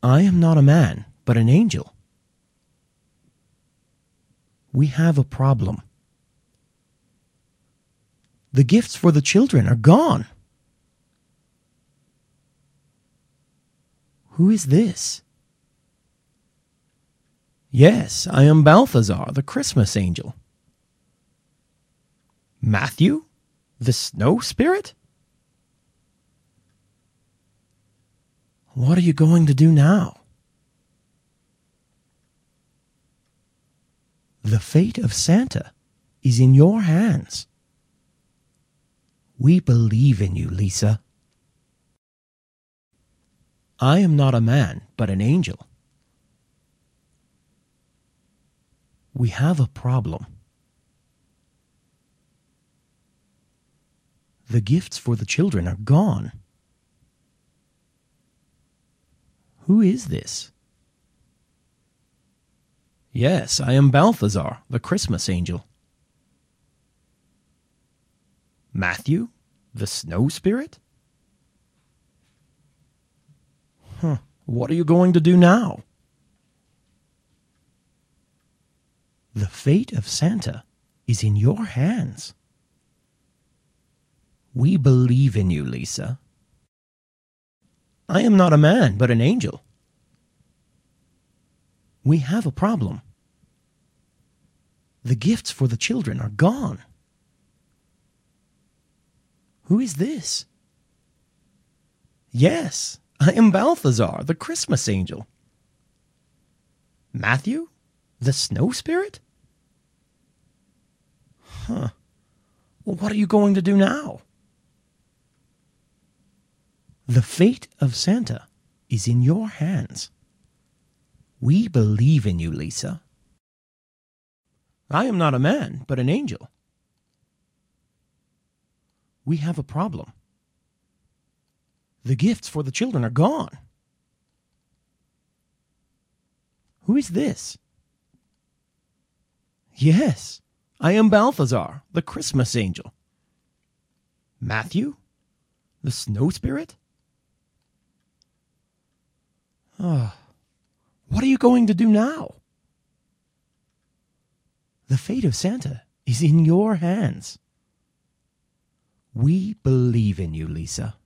I am not a man, but an angel. We have a problem. The gifts for the children are gone. Who is this? Yes, I am Balthazar, the Christmas angel. Matthew, the snow spirit? What are you going to do now? The fate of Santa is in your hands. We believe in you, Lisa. I am not a man, but an angel. We have a problem. The gifts for the children are gone. Who is this? Yes, I am Balthazar, the Christmas angel. Matthew, the snow spirit? What are you going to do now? The fate of Santa is in your hands. We believe in you, Lisa. I am not a man, but an angel. We have a problem. The gifts for the children are gone. Who is this? Yes, I am Balthazar, the Christmas angel. Matthew, the snow spirit? Well, what are you going to do now? The fate of Santa is in your hands. We believe in you, Lisa. I am not a man, but an angel. We have a problem. The gifts for the children are gone. Who is this? Yes, I am Balthazar, the Christmas angel. Matthew, the snow spirit? What are you going to do now? The fate of Santa is in your hands. We believe in you, Lisa.